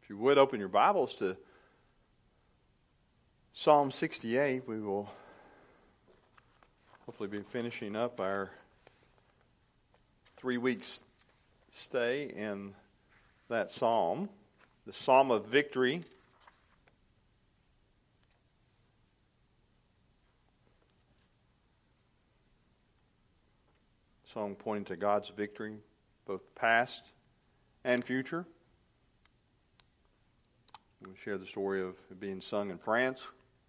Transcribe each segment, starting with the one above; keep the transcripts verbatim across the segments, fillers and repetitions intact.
If you would, open your Bibles to Psalm sixty-eight. We will hopefully be finishing up our three weeks stay in that psalm, the Psalm of Victory. Song pointing to God's victory, both past and future. We share the story of it being sung in France.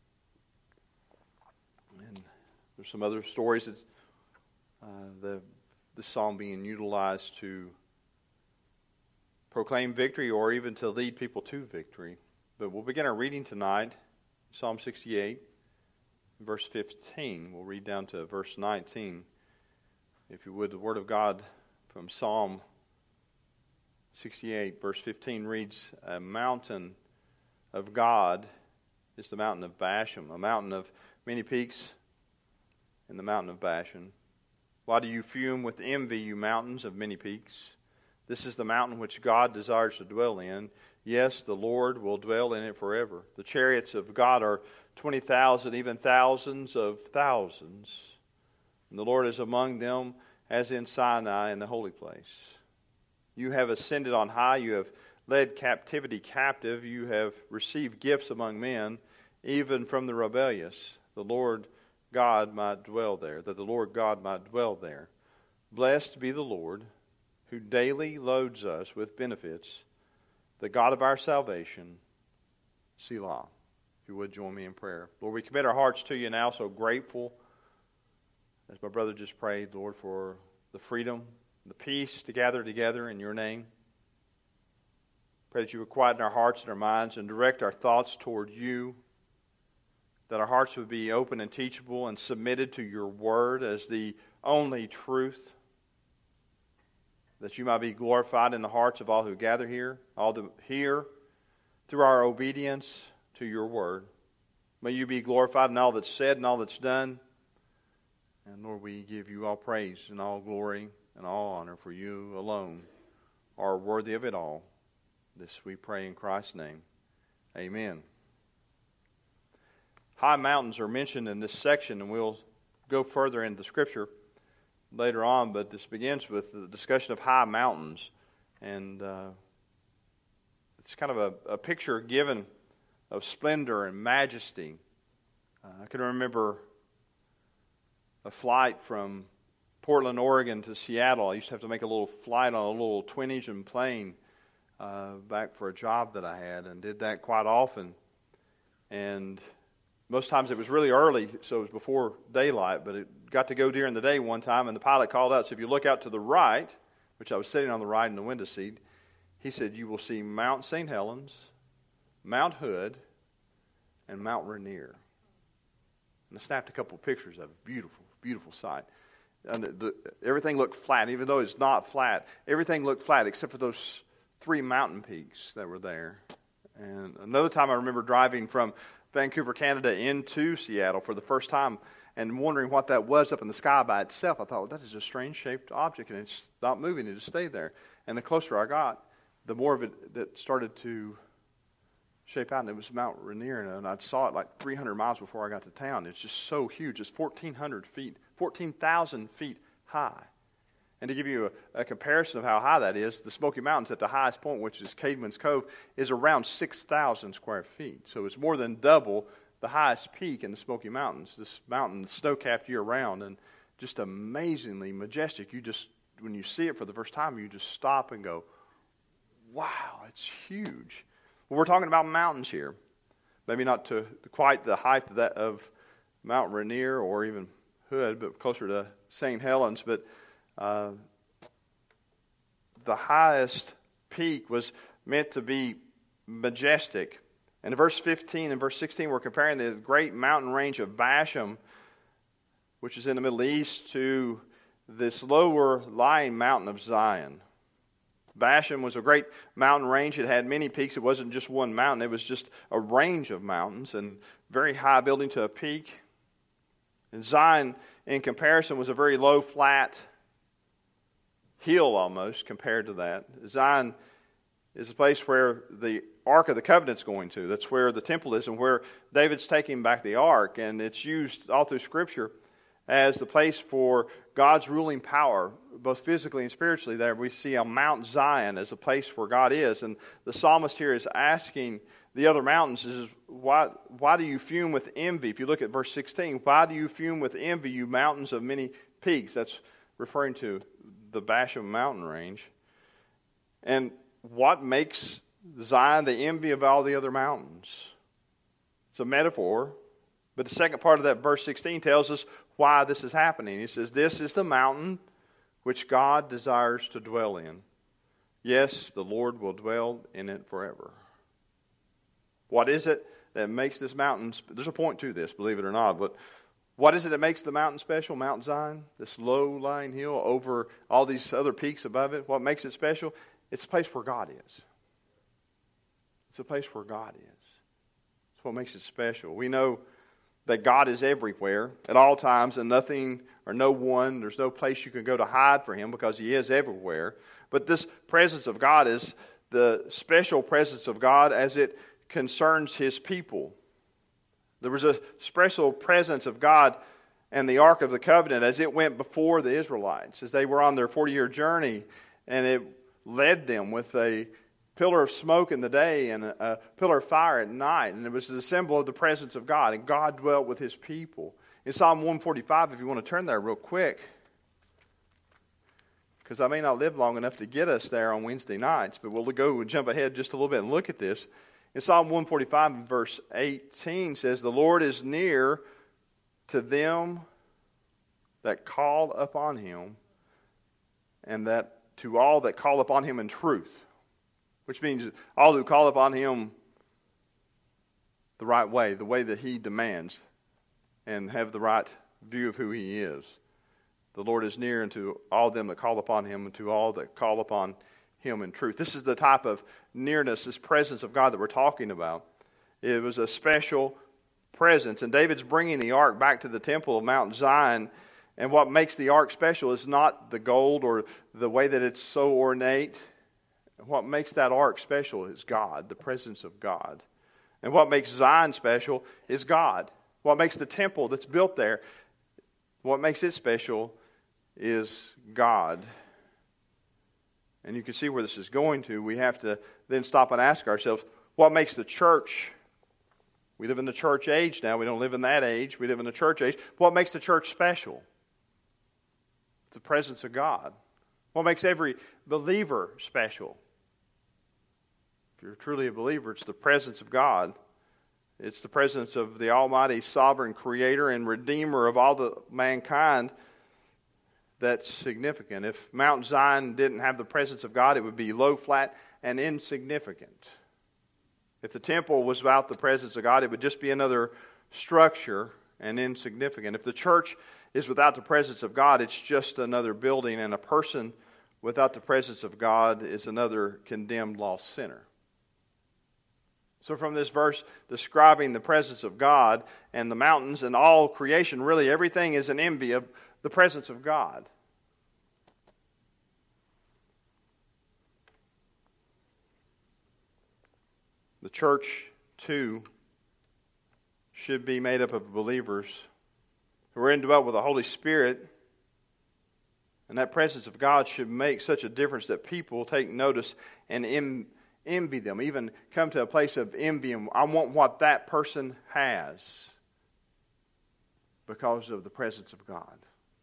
And there's some other stories that uh, the this psalm being utilized to proclaim victory or even to lead people to victory. But we'll begin our reading tonight, Psalm sixty-eight, verse fifteen. We'll read down to verse nineteen. If you would, the Word of God from Psalm sixty-eight, verse fifteen reads, "A mountain of God is the mountain of Bashan, a mountain of many peaks in the mountain of Bashan. Why do you fume with envy, you mountains of many peaks? This is the mountain which God desires to dwell in. Yes, the Lord will dwell in it forever. The chariots of God are twenty thousand, even thousands of thousands. And the Lord is among them as in Sinai in the holy place. You have ascended on high. You have led captivity captive. You have received gifts among men, even from the rebellious. The Lord God might dwell there, that the Lord God might dwell there. Blessed be the Lord, who daily loads us with benefits, the God of our salvation, Selah." If you would, join me in prayer. Lord, we commit our hearts to you now, so grateful, as my brother just prayed, Lord, for the freedom, the peace to gather together in your name. Pray that you would quieten our hearts and our minds and direct our thoughts toward you, that our hearts would be open and teachable and submitted to your word as the only truth, that you might be glorified in the hearts of all who gather here, all to hear through our obedience to your word. May you be glorified in all that's said and all that's done. And Lord, we give you all praise and all glory and all honor, for you alone are worthy of it all. This we pray in Christ's name. Amen. High mountains are mentioned in this section, and we'll go further into Scripture later on, but this begins with the discussion of high mountains. And uh, it's kind of a, a picture given of splendor and majesty. Uh, I can remember a flight from Portland, Oregon to Seattle. I used to have to make a little flight on a little twin-engine plane uh, back for a job that I had, and did that quite often. And most times it was really early, so it was before daylight, but it got to go during the day one time, and the pilot called out, so if you look out to the right, which I was sitting on the right in the window seat, he said, you will see Mount Saint Helens, Mount Hood, and Mount Rainier. And I snapped a couple of pictures of it. Beautiful, beautiful sight. And the, the, everything looked flat, even though it's not flat. Everything looked flat except for those three mountain peaks that were there. And another time I remember driving from Vancouver, Canada into Seattle for the first time and wondering what that was up in the sky by itself. I thought, well, that is a strange-shaped object, and it's not moving. It just stayed there. And the closer I got, the more of it that started to shape out, and it was Mount Rainier, and I saw it like three hundred miles before I got to town. It's just so huge. It's fourteen hundred feet, fourteen thousand feet high. And to give you a, a comparison of how high that is, the Smoky Mountains at the highest point, which is Caedmon's Cove, is around six thousand square feet. So it's more than double the highest peak in the Smoky Mountains. This mountain is snow-capped year-round and just amazingly majestic. You just, when you see it for the first time, you just stop and go, wow, it's huge. Well, we're talking about mountains here. Maybe not to quite the height of that of Mount Rainier or even Hood, but closer to Saint Helens. But uh, the highest peak was meant to be majestic. And in verse fifteen and verse sixteen, we're comparing the great mountain range of Bashan, which is in the Middle East, to this lower lying mountain of Zion. Bashan was a great mountain range. It had many peaks. It wasn't just one mountain. It was just a range of mountains and very high building to a peak. And Zion, in comparison, was a very low, flat hill almost compared to that. Zion is the place where the Ark of the Covenant's going to. That's where the temple is and where David's taking back the Ark. And it's used all through Scripture as the place for God's ruling power, both physically and spiritually. There we see on Mount Zion as a place where God is. And the psalmist here is asking the other mountains, is why, why do you fume with envy? If you look at verse sixteen, why do you fume with envy, you mountains of many peaks? That's referring to the Bashan mountain range. And what makes Zion the envy of all the other mountains? It's a metaphor. But the second part of that verse sixteen tells us why this is happening. He says, this is the mountain which God desires to dwell in. Yes, the Lord will dwell in it forever. What is it that makes this mountain, there's a point to this, believe it or not, but what is it that makes the mountain special, Mount Zion? This low-lying hill over all these other peaks above it. What makes it special? It's a place where God is. It's a place where God is. It's what makes it special. We know that God is everywhere at all times, and nothing or no one, there's no place you can go to hide for Him because He is everywhere. But this presence of God is the special presence of God as it concerns His people. There was a special presence of God and the Ark of the Covenant as it went before the Israelites, as they were on their forty-year journey, and it led them with a pillar of smoke in the day and a, a pillar of fire at night. And it was a symbol of the presence of God, and God dwelt with His people. In Psalm one forty-five, if you want to turn there real quick, because I may not live long enough to get us there on Wednesday nights, but we'll go and jump ahead just a little bit and look at this. In Psalm one forty-five, verse eighteen says, the Lord is near to them that call upon Him, and that to all that call upon Him in truth. Which means all who call upon Him the right way, the way that He demands, and have the right view of who He is. The Lord is near unto all them that call upon Him, and to all that call upon Him in truth. This is the type of nearness, this presence of God that we're talking about. It was a special presence. And David's bringing the ark back to the temple of Mount Zion. And what makes the ark special is not the gold or the way that it's so ornate. What makes that ark special is God, the presence of God. And what makes Zion special is God. What makes the temple that's built there, what makes it special is God. And you can see where this is going to. We have to then stop and ask ourselves, what makes the church? We live in the church age now. We don't live in that age. We live in the church age. What makes the church special? It's the presence of God. What makes every believer special? If you're truly a believer, it's the presence of God. It's the presence of the Almighty Sovereign Creator and Redeemer of all the mankind that's significant. If Mount Zion didn't have the presence of God, it would be low, flat, and insignificant. If the temple was without the presence of God, it would just be another structure and insignificant. If the church is without the presence of God, it's just another building, and a person without the presence of God is another condemned lost sinner. So from this verse describing the presence of God and the mountains and all creation, really everything is an envy of the presence of God. The church, too, should be made up of believers who are indwelt with the Holy Spirit. And that presence of God should make such a difference that people take notice and em- envy them, even come to a place of envy. And I want what that person has because of the presence of God.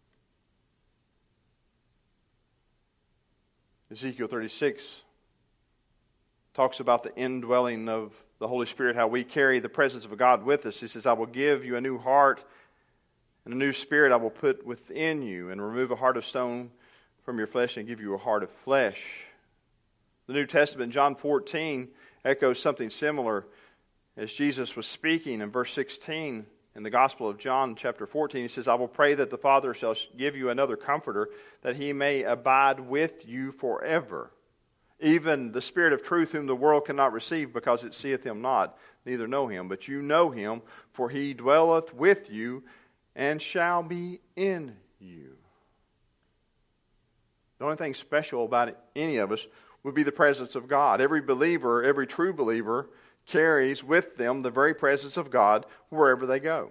Ezekiel thirty-six talks about the indwelling of the Holy Spirit, how we carry the presence of God with us. He says, I will give you a new heart and a new spirit I will put within you, and remove a heart of stone from your flesh and give you a heart of flesh. The New Testament, John fourteen, echoes something similar as Jesus was speaking in verse sixteen. In the Gospel of John, chapter fourteen, he says, I will pray that the Father shall give you another comforter, that he may abide with you forever. Even the Spirit of truth, whom the world cannot receive, because it seeth him not, neither know him. But you know him, for he dwelleth with you, and shall be in you. The only thing special about any of us, would be the presence of God. Every believer, every true believer, carries with them the very presence of God wherever they go.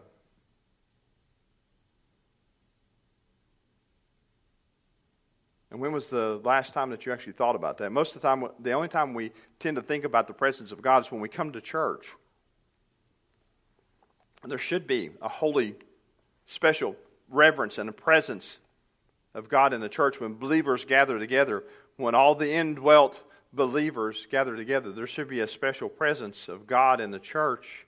And when was the last time that you actually thought about that? Most of the time, the only time we tend to think about the presence of God is when we come to church. And there should be a holy, special reverence and a presence of God in the church when believers gather together. When all the indwelt believers gather together, there should be a special presence of God in the church.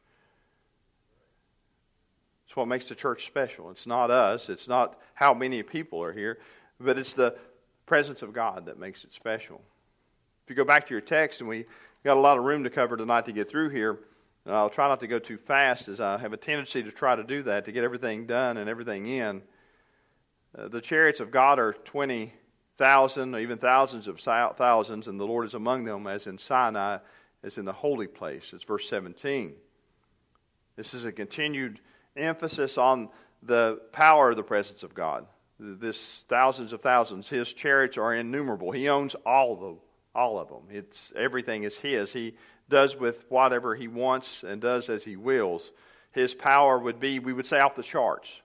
It's what makes the church special. It's not us. It's not how many people are here. But it's the presence of God that makes it special. If you go back to your text, and we got a lot of room to cover tonight to get through here, and I'll try not to go too fast, as I have a tendency to try to do that, to get everything done and everything in. Uh, the chariots of God are twenty thousand, or even thousands of thousands, and the Lord is among them, as in Sinai, as in the holy place. It's verse seventeen. This is a continued emphasis on the power of the presence of God. This thousands of thousands, His chariots are innumerable. He owns all of them, all of them. It's everything is His. He does with whatever He wants and does as He wills. His power would be, we would say, off the charts.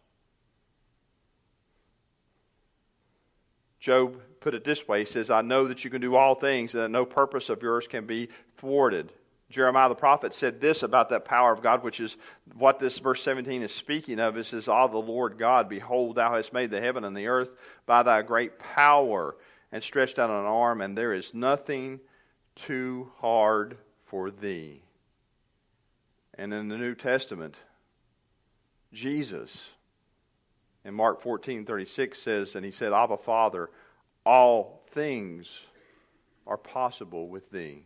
Job put it this way. He says, I know that you can do all things, and that no purpose of yours can be thwarted. Jeremiah the prophet said this about that power of God, which is what this verse seventeen is speaking of. It says, Ah, the Lord God, behold, thou hast made the heaven and the earth by thy great power, and stretched out an arm, and there is nothing too hard for thee. And in the New Testament, Jesus, in Mark fourteen thirty-six says, and He said, Abba, Father, all things are possible with thee.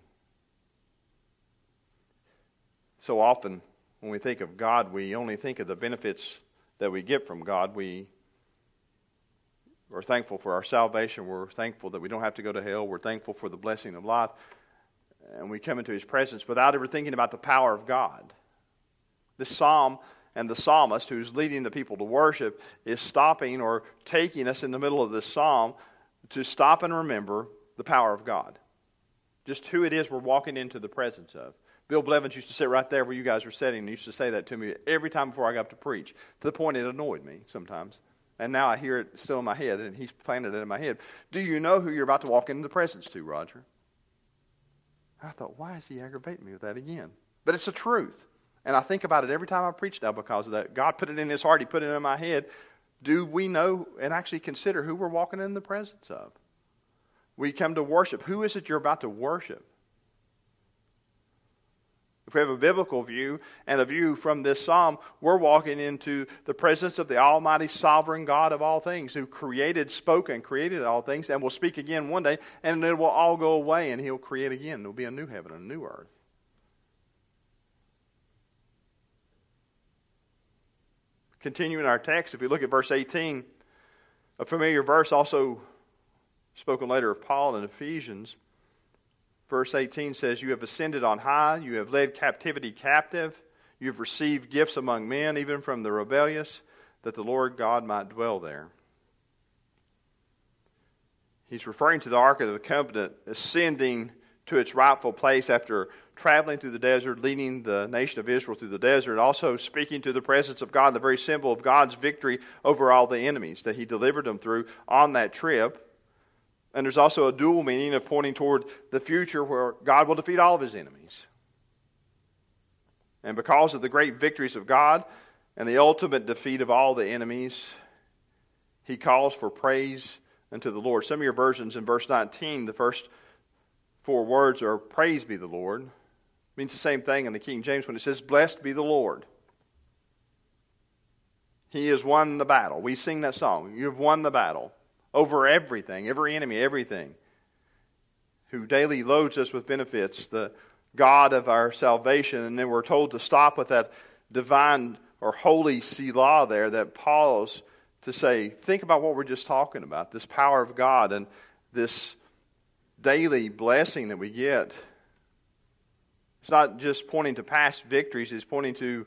So often, when we think of God, we only think of the benefits that we get from God. We are thankful for our salvation. We're thankful that we don't have to go to hell. We're thankful for the blessing of life. And we come into His presence without ever thinking about the power of God. This psalm and the psalmist, who's leading the people to worship, is stopping or taking us in the middle of this psalm to stop and remember the power of God. Just who it is we're walking into the presence of. Bill Blevins used to sit right there where you guys were sitting, and he used to say that to me every time before I got up to preach, to the point it annoyed me sometimes. And now I hear it still in my head, and he's planted it in my head. Do you know who you're about to walk into the presence to, Roger? I thought, why is he aggravating me with that again? But it's the truth. And I think about it every time I preach now because of that. God put it in His heart. He put it in my head. Do we know and actually consider who we're walking in the presence of? We come to worship. Who is it you're about to worship? If we have a biblical view and a view from this psalm, we're walking into the presence of the Almighty Sovereign God of all things, who created, spoke, and created all things, and will speak again one day, and it will all go away, and He'll create again. There will be a new heaven and a new earth. Continuing our text, if we look at verse eighteen, a familiar verse also spoken later of Paul in Ephesians. Verse eighteen says, You have ascended on high, you have led captivity captive, you have received gifts among men, even from the rebellious, that the Lord God might dwell there. He's referring to the Ark of the Covenant ascending to its rightful place after traveling through the desert, leading the nation of Israel through the desert, also speaking to the presence of God, the very symbol of God's victory over all the enemies that He delivered them through on that trip. And there's also a dual meaning of pointing toward the future where God will defeat all of His enemies. And because of the great victories of God and the ultimate defeat of all the enemies, He calls for praise unto the Lord. Some of your versions in verse nineteen, the first four words are, Praise be the Lord. It means the same thing in the King James when it says, Blessed be the Lord. He has won the battle. We sing that song. You have won the battle over everything, every enemy, everything. Who daily loads us with benefits, the God of our salvation. And then we're told to stop with that divine or holy Selah there, that pause to say, think about what we're just talking about, this power of God and this daily blessing that we get. It's not just pointing to past victories, it's pointing to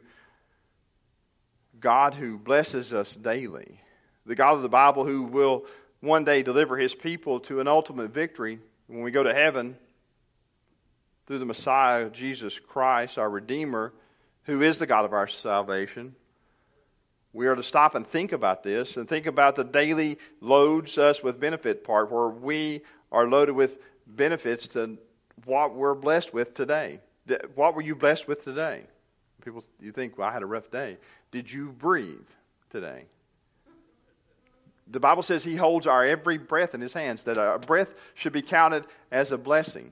God who blesses us daily. The God of the Bible who will one day deliver His people to an ultimate victory When we go to heaven, through the Messiah, Jesus Christ, our Redeemer, who is the God of our salvation, we are to stop and think about this and think about the daily loads us with benefit part, where we are loaded with benefits to what we're blessed with today. What were you blessed with today? People, you think, well, I had a rough day. Did you breathe today? The Bible says He holds our every breath in His hands, that our breath should be counted as a blessing.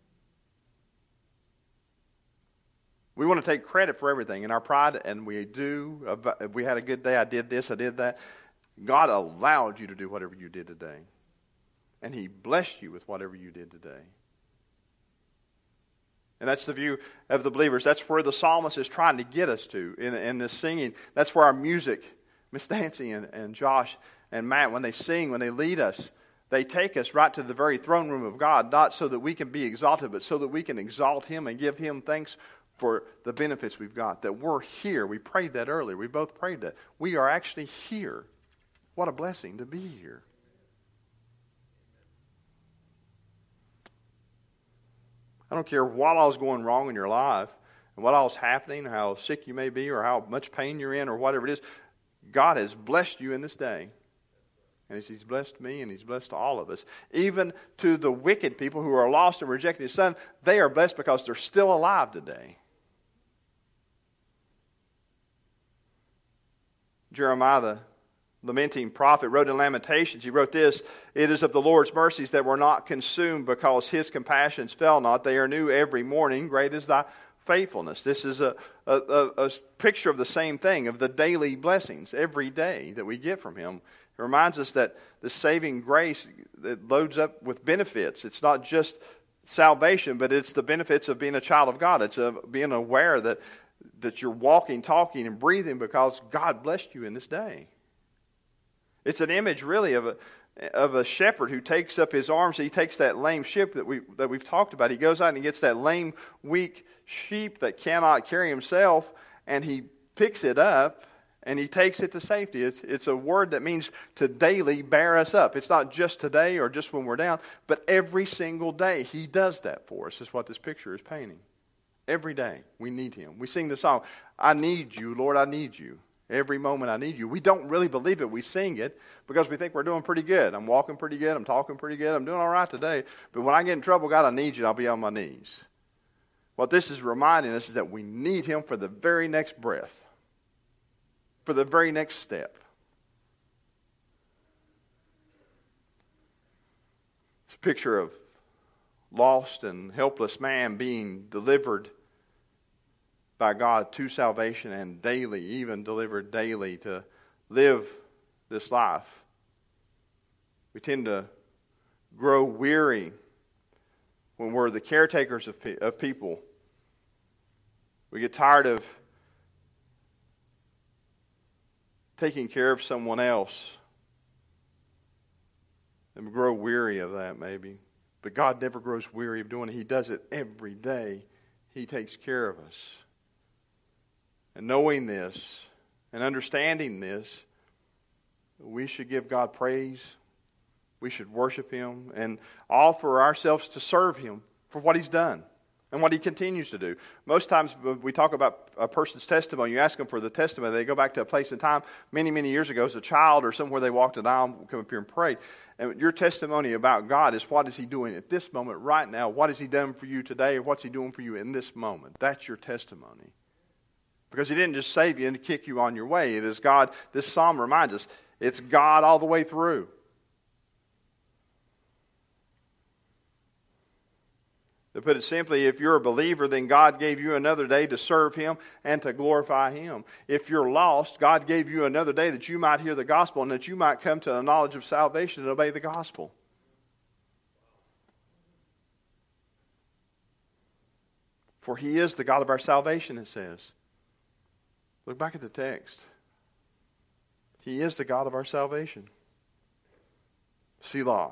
We want to take credit for everything in our pride, and we do. If we had a good day, I did this, I did that. God allowed you to do whatever you did today. And He blessed you with whatever you did today. And that's the view of the believers. That's where the psalmist is trying to get us to in, in this singing. That's where our music, Miss Nancy and, and Josh and Matt, when they sing, when they lead us, they take us right to the very throne room of God, not so that we can be exalted, but so that we can exalt Him and give Him thanks for the benefits we've got. That we're here. We prayed that earlier. We both prayed that. We are actually here. What a blessing to be here. I don't care what all's going wrong in your life and what all's happening, or how sick you may be, or how much pain you're in, or whatever it is. God has blessed you in this day. And He's blessed me, and He's blessed all of us. Even to the wicked people who are lost and rejecting His Son, they are blessed because they're still alive today. Jeremiah, the lamenting prophet, wrote in Lamentations, he wrote this: "It is of the Lord's mercies that we're not consumed, because His compassions fail not. They are new every morning. Great is thy faithfulness." This is a, a, a, a picture of the same thing, of the daily blessings every day that we get from Him. It reminds us that the saving grace that loads up with benefits. It's not just salvation, but it's the benefits of being a child of God. It's a, being aware that, that you're walking, talking, and breathing because God blessed you in this day. It's an image, really, of a of a shepherd who takes up his arms. He takes that lame sheep that we that we've talked about. He goes out and he gets that lame, weak sheep that cannot carry himself, and he picks it up and he takes it to safety. It's it's a word that means to daily bear us up. It's not just today or just when we're down, but every single day He does that for us. Is what this picture is painting. Every day we need Him. We sing the song, "I need you, Lord, I need you. Every moment I need you." We don't really believe it. We sing it because we think we're doing pretty good. I'm walking pretty good. I'm talking pretty good. I'm doing all right today. But when I get in trouble, God, I need you, and I'll be on my knees. What this is reminding us is that we need Him for the very next breath, for the very next step. It's a picture of lost and helpless man being delivered by God to salvation, and daily, even delivered daily to live this life. We tend to grow weary when we're the caretakers of, pe- of people. We get tired of taking care of someone else, and we grow weary of that maybe. But God never grows weary of doing it. He does it every day. He takes care of us. And knowing this and understanding this, we should give God praise. We should worship Him and offer ourselves to serve Him for what He's done and what He continues to do. Most times when we talk about a person's testimony, you ask them for the testimony, they go back to a place in time many, many years ago as a child or somewhere they walked an aisle, come up here and pray. And your testimony about God is, what is He doing at this moment right now? What has He done for you today? Or what's He doing for you in this moment? That's your testimony. Because He didn't just save you and kick you on your way. It is God. This psalm reminds us, it's God all the way through. To put it simply, if you're a believer, then God gave you another day to serve Him and to glorify Him. If you're lost, God gave you another day that you might hear the gospel and that you might come to a knowledge of salvation and obey the gospel. For He is the God of our salvation, it says. Look back at the text. He is the God of our salvation. Selah.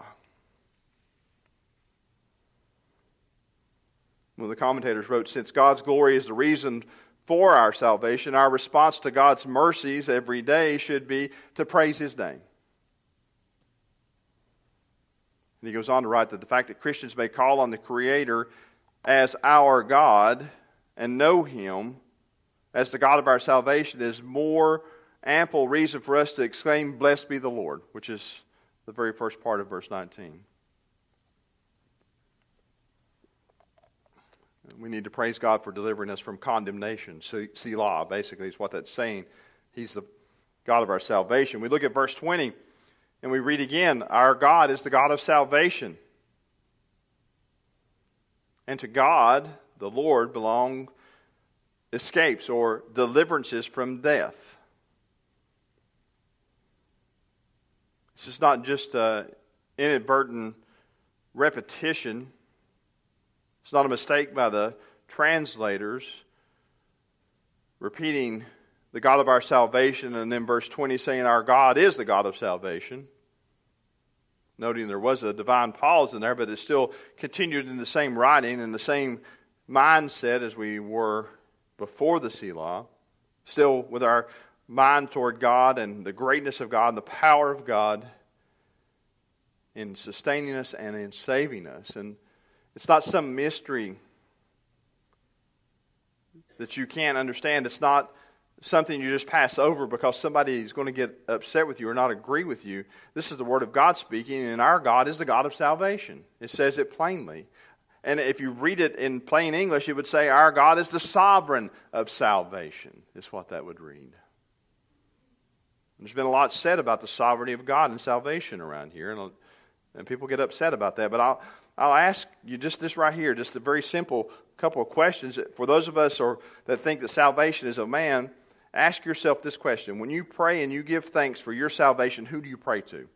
One of the commentators wrote, since God's glory is the reason for our salvation, our response to God's mercies every day should be to praise His name. And And he goes on to write that the fact that Christians may call on the Creator as our God and know Him as the God of our salvation is more ample reason for us to exclaim, "Blessed be the Lord," which is the very first part of verse nineteen. We need to praise God for delivering us from condemnation. Selah, basically, is what that's saying. He's the God of our salvation. We look at verse twenty, and we read again, "Our God is the God of salvation." And to God, the Lord, belong escapes or deliverances from death. This is not just an inadvertent repetition. It's not a mistake by the translators repeating the God of our salvation and then verse twenty saying our God is the God of salvation. Noting there was a divine pause in there, but it still continued in the same writing and the same mindset as we were before the Selah. Still with our mind toward God and the greatness of God and the power of God in sustaining us and in saving us. And it's not some mystery that you can't understand. It's not something you just pass over because somebody is going to get upset with you or not agree with you. This is the Word of God speaking, and our God is the God of salvation. It says it plainly. And if you read it in plain English, it would say our God is the sovereign of salvation, is what that would read. There's been a lot said about the sovereignty of God and salvation around here, and, and people get upset about that. But I'll I'll ask you just this right here, just a very simple couple of questions. For those of us or that think that salvation is of man, ask yourself this question. When you pray and you give thanks for your salvation, who do you pray to?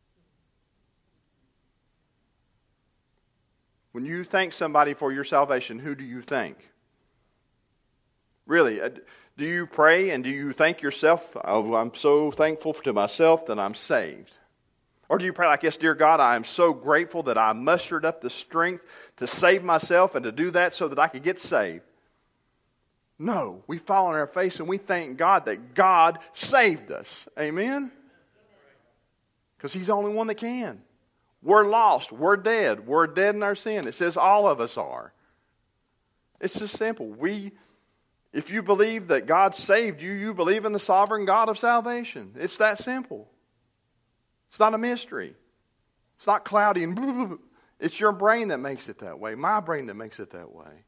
When you thank somebody for your salvation, who do you thank? Really, do you pray and do you thank yourself? Oh, I'm so thankful to myself that I'm saved. Or do you pray like this, "Dear God, I am so grateful that I mustered up the strength to save myself and to do that so that I could get saved"? No, we fall on our face and we thank God that God saved us. Amen? Because He's the only one that can. We're lost. We're dead. We're dead in our sin. It says all of us are. It's just simple. We, if you believe that God saved you, you believe in the sovereign God of salvation. It's that simple. It's not a mystery. It's not cloudy and blah, blah, blah. It's your brain that makes it that way. My brain that makes it that way.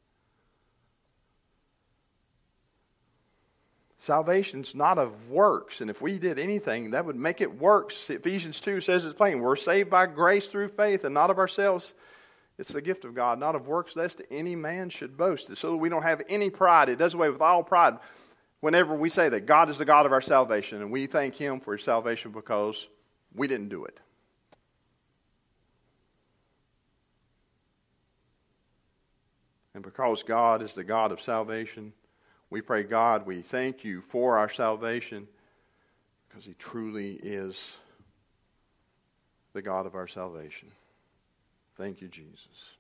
Salvation's not of works, and if we did anything, that would make it works. Ephesians two says it's plain. We're saved by grace through faith and not of ourselves. It's the gift of God, not of works, lest any man should boast. So that we don't have any pride. It does away with all pride whenever we say that God is the God of our salvation, and we thank Him for His salvation because we didn't do it. And because God is the God of salvation, we pray, God, we thank you for our salvation because He truly is the God of our salvation. Thank you, Jesus.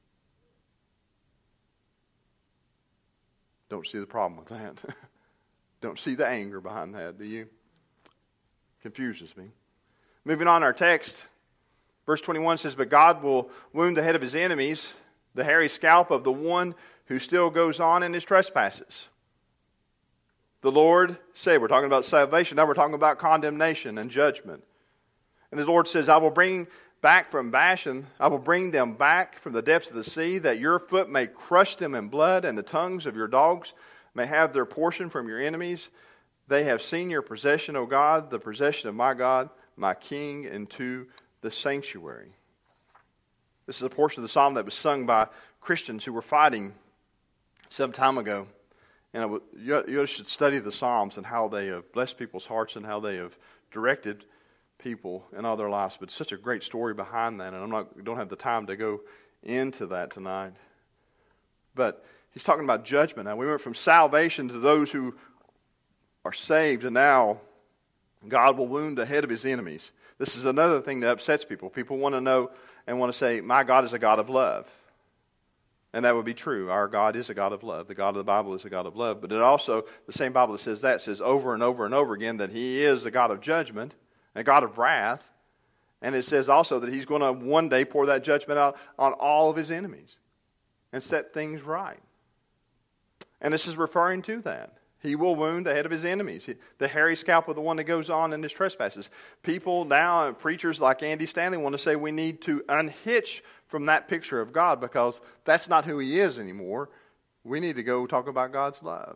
Don't see the problem with that. Don't see the anger behind that, do you? Confuses me. Moving on, our text, verse twenty-one says, "But God will wound the head of His enemies, the hairy scalp of the one who still goes on in his trespasses." The Lord said, we're talking about salvation, now we're talking about condemnation and judgment. And the Lord says, "I will bring back from Bashan, I will bring them back from the depths of the sea, that your foot may crush them in blood, and the tongues of your dogs may have their portion from your enemies. They have seen your possession, O God, the possession of my God, my King, into the sanctuary." This is a portion of the psalm that was sung by Christians who were fighting some time ago. And would, you, you should study the Psalms and how they have blessed people's hearts and how they have directed people in all their lives. But it's such a great story behind that, and I'm not don't have the time to go into that tonight. But he's talking about judgment. Now, we went from salvation to those who are saved, and now God will wound the head of His enemies. This is another thing that upsets people. People want to know and want to say, my God is a God of love. And that would be true. Our God is a God of love. The God of the Bible is a God of love. But it also, the same Bible that says that, says over and over and over again that He is a God of judgment, a God of wrath. And it says also that he's going to one day pour that judgment out on all of his enemies and set things right. And this is referring to that. He will wound the head of his enemies. The hairy scalp of the one that goes on in his trespasses. People now, preachers like Andy Stanley, want to say we need to unhitch from that picture of God because that's not who he is anymore. We need to go talk about God's love.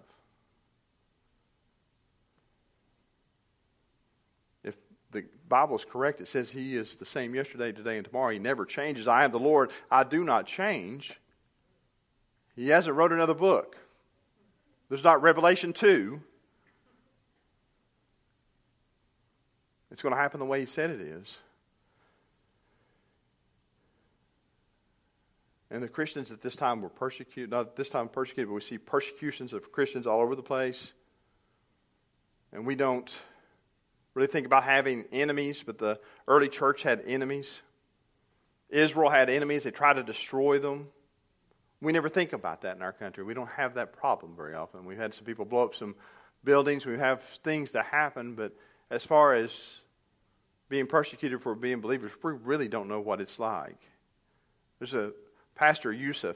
If the Bible is correct, it says he is the same yesterday, today, and tomorrow. He never changes. I am the Lord. I do not change. He hasn't wrote another book. There's not Revelation two. It's going to happen the way he said it is. And the Christians at this time were persecuted, not at this time persecuted, but we see persecutions of Christians all over the place. And we don't really think about having enemies, but the early church had enemies. Israel had enemies. They tried to destroy them. We never think about that in our country. We don't have that problem very often. We've had some people blow up some buildings. We have things that happen, but as far as being persecuted for being believers, we really don't know what it's like. There's a Pastor Yusuf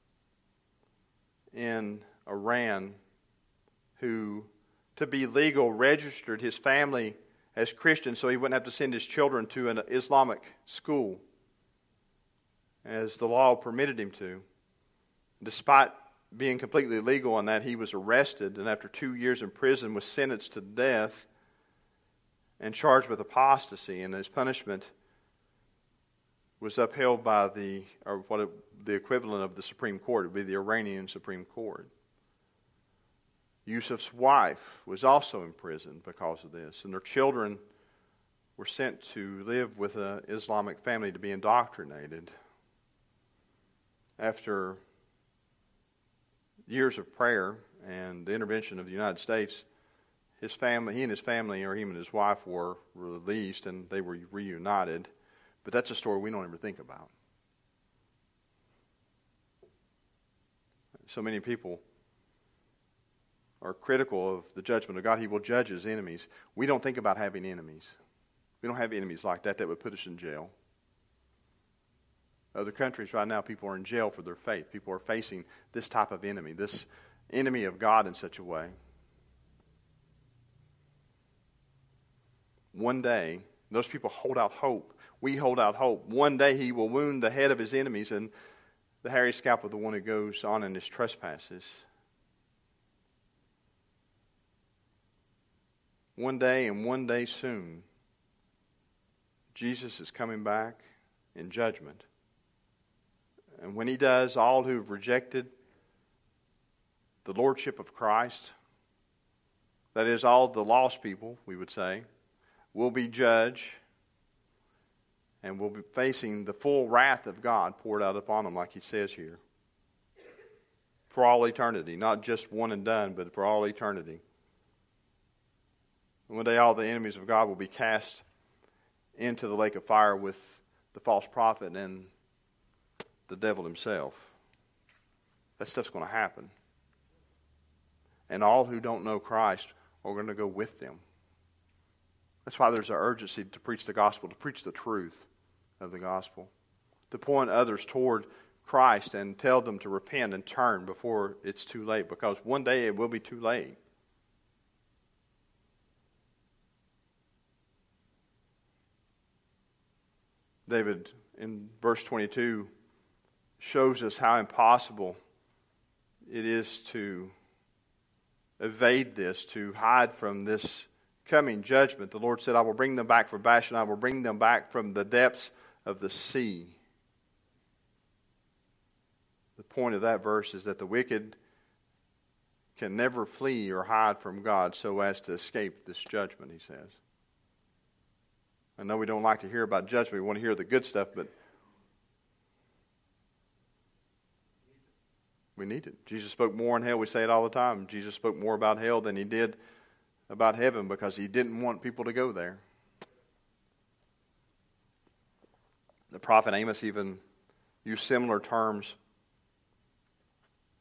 in Iran who, to be legal, registered his family as Christian so he wouldn't have to send his children to an Islamic school as the law permitted him to. Despite being completely legal in that, he was arrested and after two years in prison was sentenced to death and charged with apostasy. And his punishment was upheld by the, or what it, the equivalent of the Supreme Court. It would be the Iranian Supreme Court. Yusuf's wife was also imprisoned because of this. And their children were sent to live with an Islamic family to be indoctrinated. After years of prayer and the intervention of the United States, his family, he and his family, or him and his wife, were released and they were reunited. But that's a story we don't ever think about. So many people are critical of the judgment of God. He will judge his enemies. We don't think about having enemies. We don't have enemies like that that would put us in jail. Other countries right now, people are in jail for their faith. People are facing this type of enemy, this enemy of God in such a way. One day, those people hold out hope. We hold out hope. One day he will wound the head of his enemies and the hairy scalp of the one who goes on in his trespasses. One day and one day soon, Jesus is coming back in judgment. And when he does, all who have rejected the lordship of Christ, that is, all the lost people, we would say, will be judged and will be facing the full wrath of God poured out upon them, like he says here, for all eternity. Not just one and done, but for all eternity. And one day all the enemies of God will be cast into the lake of fire with the false prophet and the devil himself. That stuff's going to happen. And all who don't know Christ are going to go with them. That's why there's an urgency to preach the gospel, to preach the truth of the gospel, to point others toward Christ and tell them to repent and turn before it's too late, because one day it will be too late. David, in verse twenty-two, shows us how impossible it is to evade this, to hide from this coming judgment. The Lord said, I will bring them back from Bashan. I will bring them back from the depths of the sea. The point of that verse is that the wicked can never flee or hide from God so as to escape this judgment, he says. I know we don't like to hear about judgment. We want to hear the good stuff, but we need it. Jesus spoke more in hell. We say it all the time. Jesus spoke more about hell than he did about heaven because he didn't want people to go there. The prophet Amos even used similar terms,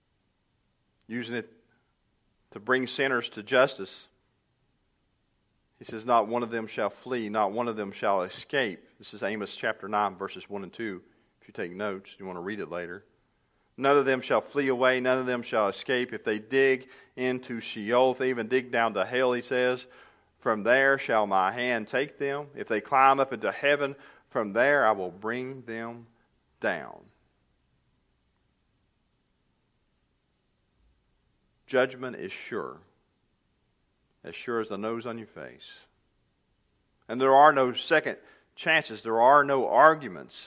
using it to bring sinners to justice. He says, not one of them shall flee, not one of them shall escape. This is Amos chapter nine, verses one and two. If you take notes, you want to read it later. None of them shall flee away, none of them shall escape. If they dig into Sheol, if they even dig down to hell, he says, from there shall my hand take them. If they climb up into heaven, from there I will bring them down. Judgment is sure, as sure as the nose on your face. And there are no second chances. There are no arguments.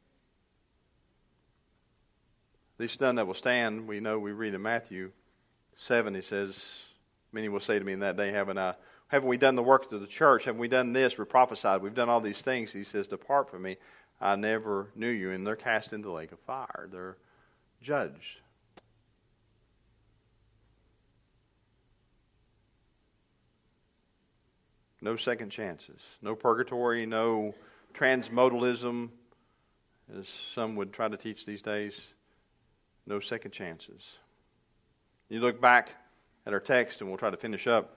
At least none that will stand. We know, we read in Matthew seven, he says, many will say to me in that day, haven't I, haven't we done the work of the church? Haven't we done this? We've prophesied. We've done all these things. He says, depart from me. I never knew you. And they're cast into the lake of fire. They're judged. No second chances. No purgatory, no transmodalism, as some would try to teach these days. No second chances. You look back at our text, and we'll try to finish up.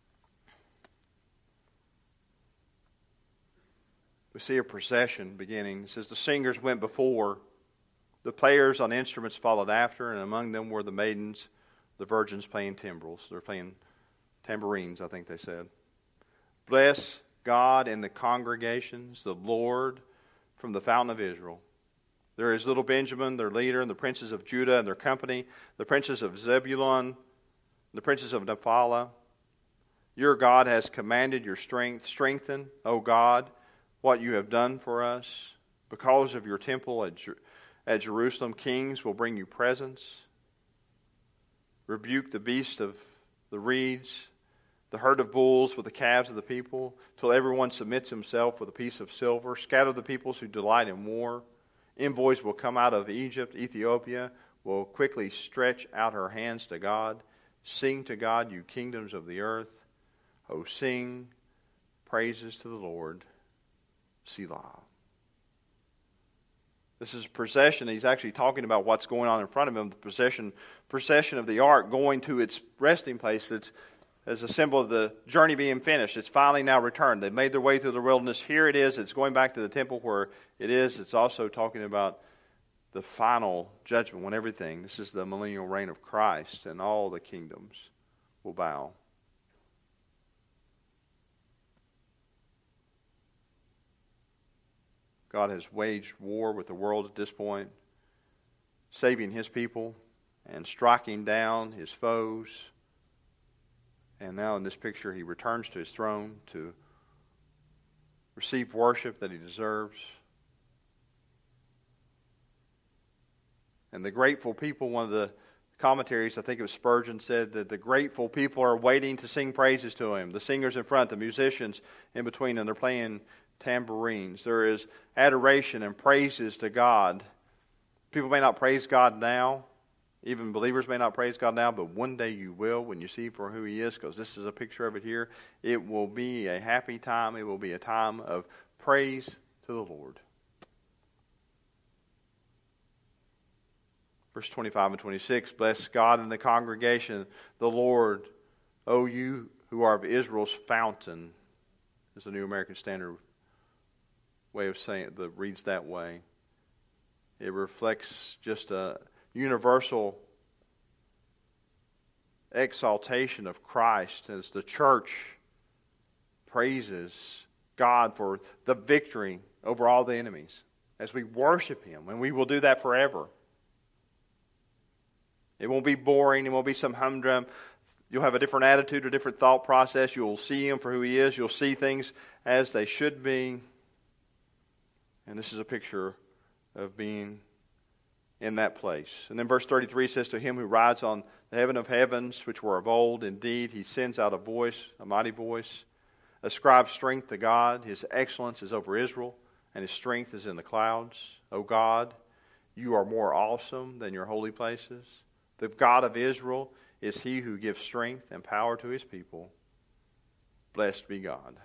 We see a procession beginning. It says, the singers went before, the players on instruments followed after, and among them were the maidens, the virgins playing timbrels. They're playing tambourines, I think they said. Bless God in the congregations, the Lord from the fountain of Israel. There is little Benjamin, their leader, and the princes of Judah and their company, the princes of Zebulun, the princes of Naphtali. Your God has commanded your strength. Strengthen, O God, what you have done for us. Because of your temple at, Jer- at Jerusalem, kings will bring you presents. Rebuke the beast of the reeds, the herd of bulls with the calves of the people, till everyone submits himself with a piece of silver. Scatter the peoples who delight in war. Envoys will come out of Egypt. Ethiopia will quickly stretch out her hands to God. Sing to God, you kingdoms of the earth. Oh, sing praises to the Lord. Selah. This is a procession. He's actually talking about what's going on in front of him. The procession, procession of the ark going to its resting place. That's as a symbol of the journey being finished. It's finally now returned. They've made their way through the wilderness. Here it is. It's going back to the temple where it is. It's also talking about the final judgment when everything, this is the millennial reign of Christ, and all the kingdoms will bow. God has waged war with the world at this point, saving his people and striking down his foes. And now in this picture, he returns to his throne to receive worship that he deserves. And the grateful people, one of the commentaries, I think it was Spurgeon, said that the grateful people are waiting to sing praises to him. The singers in front, the musicians in between, and they're playing tambourines. There is adoration and praises to God. People may not praise God now. Even believers may not praise God now, but one day you will when you see for who he is, because this is a picture of it here. It will be a happy time. It will be a time of praise to the Lord. Verse twenty-five and twenty-six, bless God in the congregation, the Lord, O you who are of Israel's fountain. Is the New American Standard way of saying it, that reads that way. It reflects just a universal exaltation of Christ as the church praises God for the victory over all the enemies as we worship him, and we will do that forever. It won't be boring. It won't be some humdrum. You'll have a different attitude, a different thought process. You'll see him for who he is. You'll see things as they should be. And this is a picture of being in that place. And then verse thirty-three says, to him who rides on the heaven of heavens, which were of old, indeed, he sends out a voice, a mighty voice. Ascribe strength to God. His excellence is over Israel, and his strength is in the clouds. O God, you are more awesome than your holy places. The God of Israel is he who gives strength and power to his people. Blessed be God.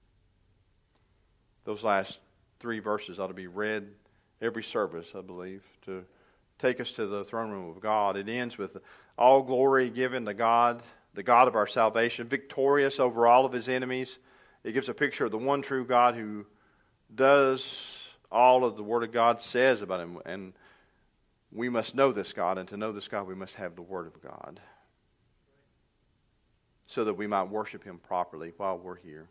Those last three verses ought to be read every service, I believe, to take us to the throne room of God. It ends with all glory given to God, the God of our salvation, victorious over all of his enemies, It gives a picture of the one true God who does all of the Word of God says about Him. And we must know this God, and to know this God, we must have the Word of God, so that we might worship Him properly while we're here.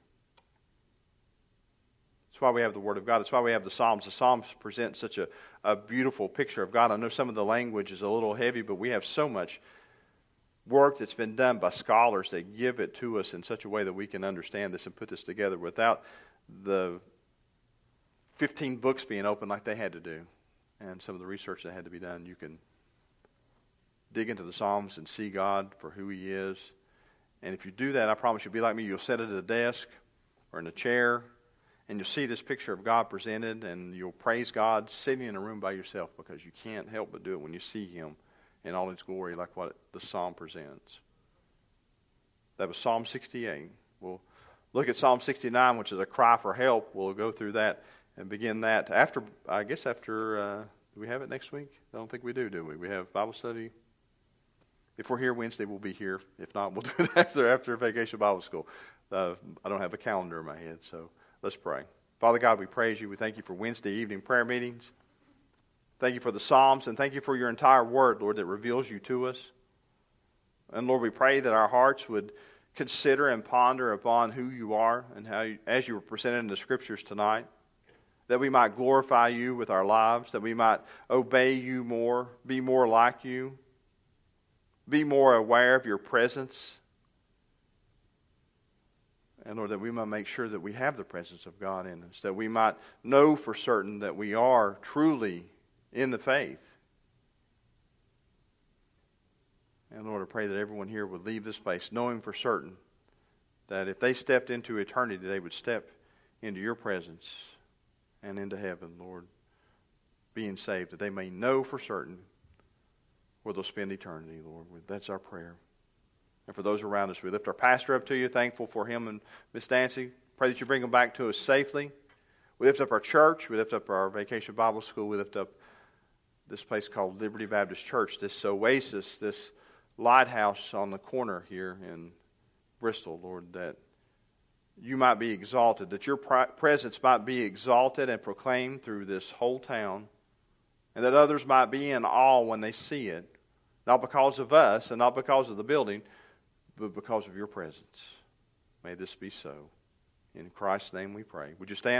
That's why we have the Word of God. That's why we have the Psalms. The Psalms present such a, a beautiful picture of God. I know some of the language is a little heavy, but we have so much work that's been done by scholars that give it to us in such a way that we can understand this and put this together without the fifteen books being open like they had to do and some of the research that had to be done. You can dig into the Psalms and see God for who He is. And if you do that, I promise you'll be like me. You'll sit at a desk or in a chair, and you'll see this picture of God presented, and you'll praise God sitting in a room by yourself, because you can't help but do it when you see Him in all His glory, like what the Psalm presents. That was Psalm sixty-eight. We'll look at Psalm sixty-nine, which is a cry for help. We'll go through that and begin that after, I guess after, uh, do we have it next week? I don't think we do, do we? We have Bible study. If we're here Wednesday, we'll be here. If not, we'll do it after, after Vacation Bible School. Uh, I don't have a calendar in my head, so let's pray. Father God, we praise You. We thank You for Wednesday evening prayer meetings. Thank You for the Psalms, and thank You for Your entire Word, Lord, that reveals You to us. And Lord, we pray that our hearts would consider and ponder upon who You are and how, you, as You were presented in the Scriptures tonight, that we might glorify You with our lives, that we might obey You more, be more like You, be more aware of Your presence. And Lord, that we might make sure that we have the presence of God in us, that we might know for certain that we are truly in the faith. And Lord, I pray that everyone here would leave this place knowing for certain that if they stepped into eternity, they would step into Your presence and into heaven, Lord, being saved, that they may know for certain where they'll spend eternity, Lord. That's our prayer. And for those around us, we lift our pastor up to You, thankful for him and Miss Nancy. Pray that You bring them back to us safely. We lift up our church. We lift up our Vacation Bible School. We lift up this place called Liberty Baptist Church, this oasis, this lighthouse on the corner here in Bristol, Lord, that You might be exalted, that Your presence might be exalted and proclaimed through this whole town, and that others might be in awe when they see it, not because of us and not because of the building, but because of Your presence. May this be so. In Christ's name we pray. Would you stand?